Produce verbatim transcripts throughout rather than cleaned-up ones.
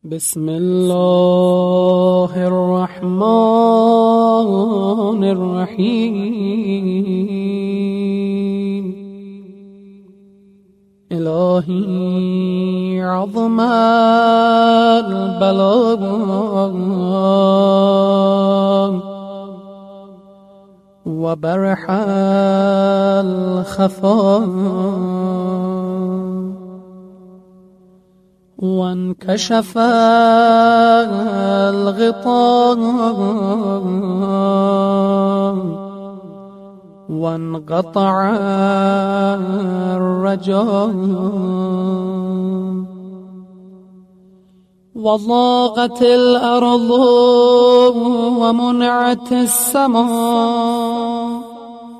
بسم الله الرحمن الرحيم. إلهي عظم البلاء وبرح الخفاء وانكشف الغطاء وانقطع الرجاء وضاقت الأرض ومنعت السماء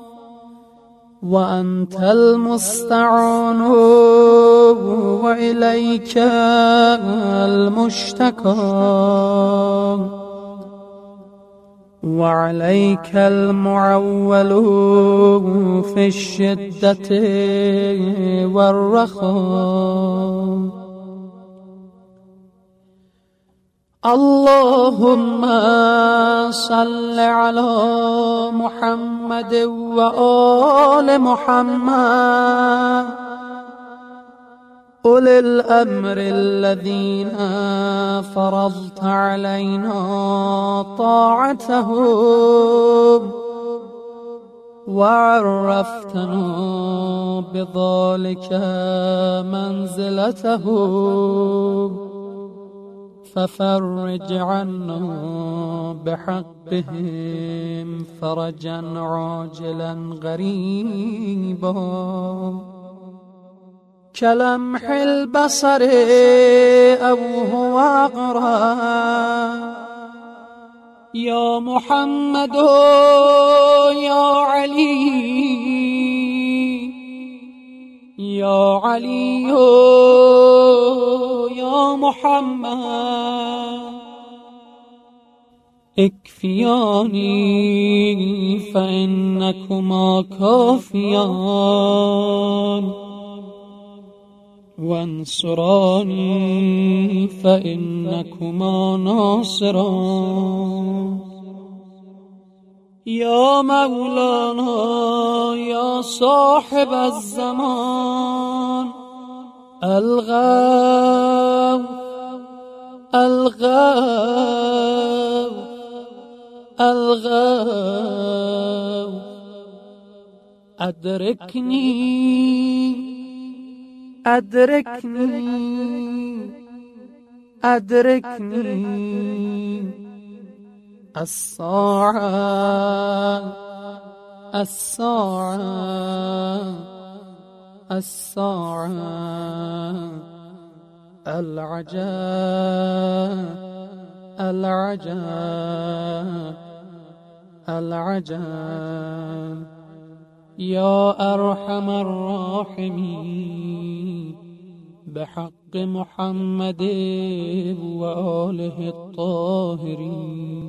وأنت المستعان وإليك المشتكى وعليك المعول في الشدة والرخاء. اللهم صل على محمد وآل محمد أولي الأمر الذين فرضت علينا طاعتهم وعرفتنا بذلك منزلتهم، ففرج عنا بحقهم فرجا عاجلا غريبا كلمح البصر أو هو أقرب. يا محمد يا علي يا علي يا محمد اكفياني فإنكما كافيان وانصراني فإنكما ناصران. يا مولانا يا صاحب الزمان الغوث الغوث الغوث أدركني أدركني أدركني الساعة الساعة الساعة العجاب العجاب العجاب. يا أرحم الراحمين بحق محمد وآله الطاهرين.